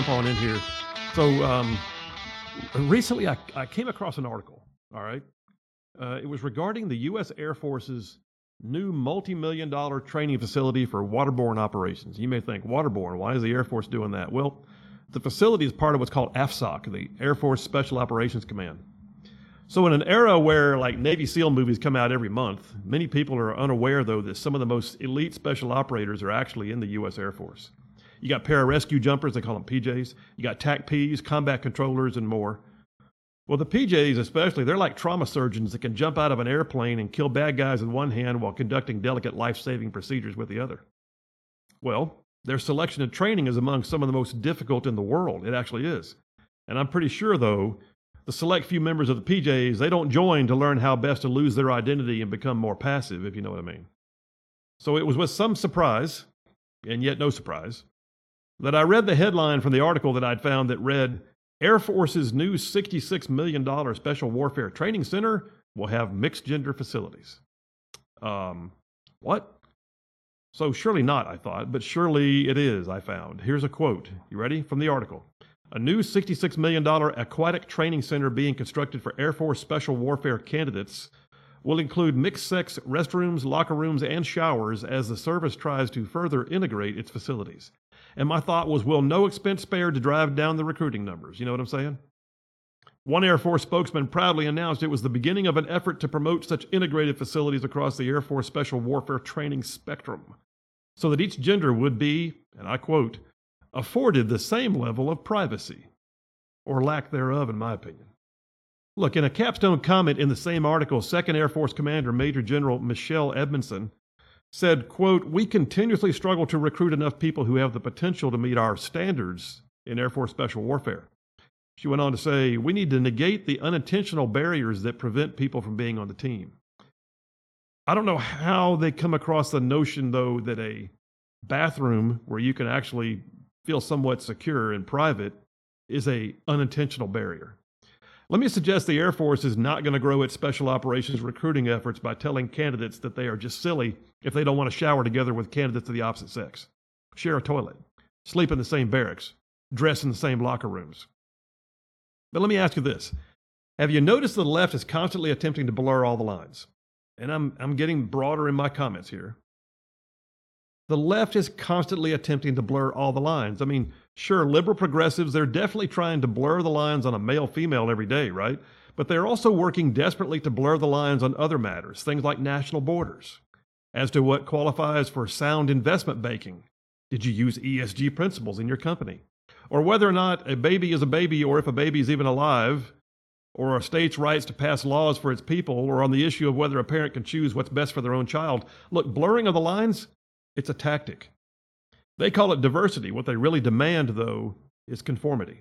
jump on in here. So recently I came across an article, all right? It was regarding the U.S. Air Force's new multi-million-dollar training facility for waterborne operations. You may think, waterborne, why is the Air Force doing that? Well, the facility is part of what's called AFSOC, the Air Force Special Operations Command. So in an era where like Navy SEAL movies come out every month, many people are unaware, though, that some of the most elite special operators are actually in the U.S. Air Force. You got pararescue jumpers, they call them PJs. You got TAC-Ps, combat controllers, and more. Well, the PJs especially, they're like trauma surgeons that can jump out of an airplane and kill bad guys with one hand while conducting delicate life-saving procedures with the other. Well, their selection and training is among some of the most difficult in the world. It actually is. And I'm pretty sure, though, the select few members of the PJs, they don't join to learn how best to lose their identity and become more passive, if you know what I mean. So it was with some surprise, and yet no surprise, that I read the headline from the article that I'd found that read, Air Force's new $66 million Special Warfare Training Center will have mixed-gender facilities. What? So surely not, I thought, but surely it is, I found. Here's a quote. You ready? From the article. A new $66 million aquatic training center being constructed for Air Force Special Warfare candidates will include mixed-sex restrooms, locker rooms, and showers as the service tries to further integrate its facilities. And my thought was, will no expense spared to drive down the recruiting numbers? You know what I'm saying? One Air Force spokesman proudly announced it was the beginning of an effort to promote such integrated facilities across the Air Force Special Warfare training spectrum, so that each gender would be, and I quote, afforded the same level of privacy, or lack thereof, in my opinion. Look, in a capstone comment in the same article, 2nd Air Force Commander Major General Michelle Edmondson said, quote, we continuously struggle to recruit enough people who have the potential to meet our standards in Air Force Special Warfare. She went on to say, we need to negate the unintentional barriers that prevent people from being on the team. I don't know how they come across the notion, though, that a bathroom where you can actually feel somewhat secure and private is a unintentional barrier. Let me suggest the Air Force is not going to grow its special operations recruiting efforts by telling candidates that they are just silly if they don't want to shower together with candidates of the opposite sex, share a toilet, sleep in the same barracks, dress in the same locker rooms. But let me ask you this. Have you noticed the left is constantly attempting to blur all the lines? And I'm getting broader in my comments here. The left is constantly attempting to blur all the lines. I mean, sure, liberal progressives, they're definitely trying to blur the lines on a male-female every day, right? But they're also working desperately to blur the lines on other matters, things like national borders, as to what qualifies for sound investment banking. Did you use ESG principles in your company? Or whether or not a baby is a baby, or if a baby is even alive, or a state's rights to pass laws for its people, or on the issue of whether a parent can choose what's best for their own child. Look, blurring of the lines, it's a tactic. They call it diversity. What they really demand, though, is conformity.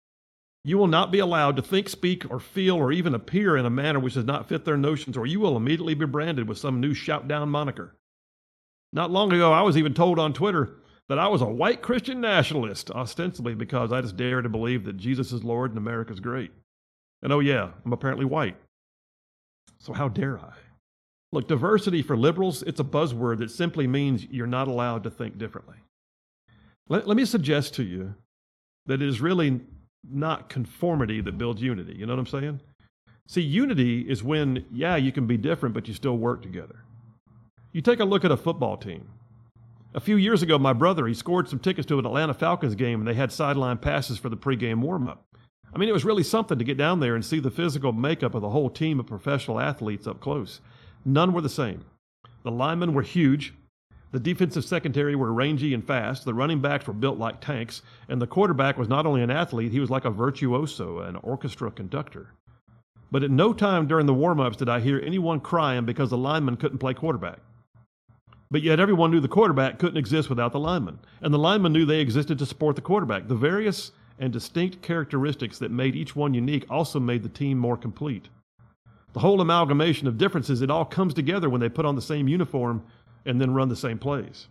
You will not be allowed to think, speak, or feel, or even appear in a manner which does not fit their notions, or you will immediately be branded with some new shout-down moniker. Not long ago, I was even told on Twitter that I was a white Christian nationalist, ostensibly because I just dare to believe that Jesus is Lord and America's great. And oh yeah, I'm apparently white. So how dare I? Look, diversity for liberals, it's a buzzword that simply means you're not allowed to think differently. Let me suggest to you that it is really not conformity that builds unity. You know what I'm saying? See, unity is when, yeah, you can be different, but you still work together. You take a look at a football team. A few years ago, my brother, he scored some tickets to an Atlanta Falcons game, and they had sideline passes for the pregame warm-up. I mean, it was really something to get down there and see the physical makeup of the whole team of professional athletes up close. None were the same. The linemen were huge. The defensive secondary were rangy and fast. The running backs were built like tanks. And the quarterback was not only an athlete, he was like a virtuoso, an orchestra conductor. But at no time during the warm-ups did I hear anyone crying because the lineman couldn't play quarterback. But yet everyone knew the quarterback couldn't exist without the lineman. And the lineman knew they existed to support the quarterback. The various and distinct characteristics that made each one unique also made the team more complete. The whole amalgamation of differences, it all comes together when they put on the same uniform and then run the same plays.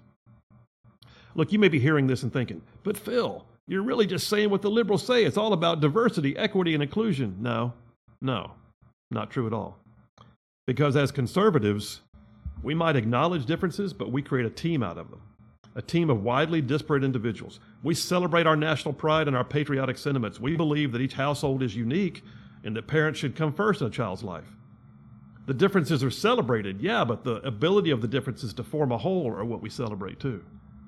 Look, you may be hearing this and thinking, but Phil, you're really just saying what the liberals say. It's all about diversity, equity, and inclusion. No, not true at all. Because as conservatives, we might acknowledge differences, but we create a team out of them. a team of widely disparate individuals. We celebrate our national pride and our patriotic sentiments. We believe that each household is unique and that parents should come first in a child's life. The differences are celebrated, yeah, but the ability of the differences to form a whole are what we celebrate too.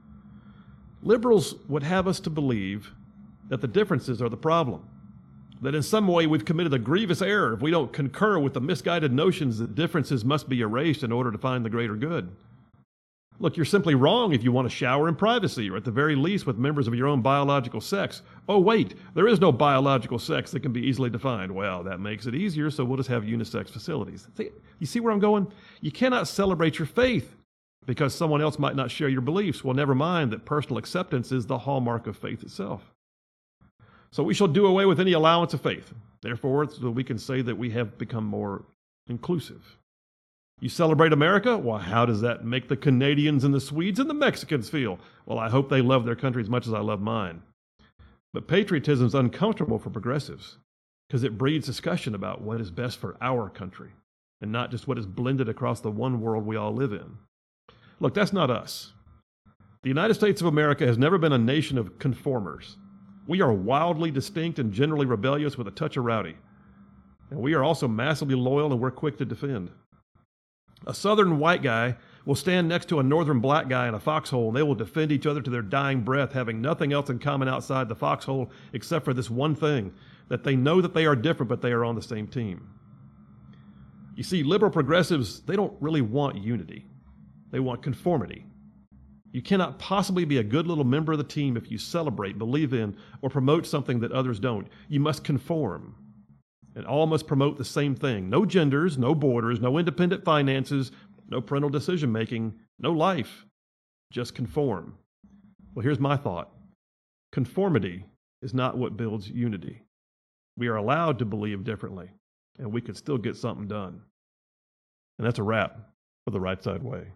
Liberals would have us to believe that the differences are the problem, that in some way we've committed a grievous error if we don't concur with the misguided notions that differences must be erased in order to find the greater good. Look, you're simply wrong if you want to shower in privacy, or at the very least with members of your own biological sex. Oh, wait, there is no biological sex that can be easily defined. Well, that makes it easier, so we'll just have unisex facilities. You see where I'm going? You cannot celebrate your faith because someone else might not share your beliefs. Well, never mind that personal acceptance is the hallmark of faith itself. So we shall do away with any allowance of faith. Therefore, so we can say that we have become more inclusive. You celebrate America? Well, how does that make the Canadians and the Swedes and the Mexicans feel? Well, I hope they love their country as much as I love mine. But patriotism is uncomfortable for progressives because it breeds discussion about what is best for our country and not just what is blended across the one world we all live in. Look, that's not us. The United States of America has never been a nation of conformers. We are wildly distinct and generally rebellious with a touch of rowdy. And we are also massively loyal and we're quick to defend. A southern white guy will stand next to a northern black guy in a foxhole, and they will defend each other to their dying breath, having nothing else in common outside the foxhole except for this one thing, that they know that they are different, but they are on the same team. You see, liberal progressives, they don't really want unity. They want conformity. You cannot possibly be a good little member of the team if you celebrate, believe in, or promote something that others don't. You must conform. And all must promote the same thing. No genders, no borders, no independent finances, no parental decision-making, no life. Just conform. Well, here's my thought. Conformity is not what builds unity. We are allowed to believe differently, and we can still get something done. And that's a wrap for The Right Side Way.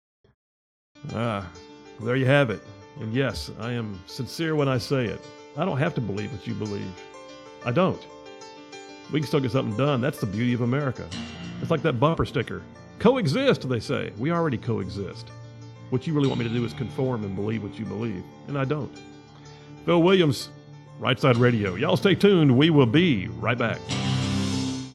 There you have it. And yes, I am sincere when I say it. I don't have to believe what you believe. I don't. We can still get something done. That's the beauty of America. It's like that bumper sticker. Coexist, they say. We already coexist. What you really want me to do is conform and believe what you believe. And I don't. Phil Williams, Right Side Radio. Y'all stay tuned. We will be right back.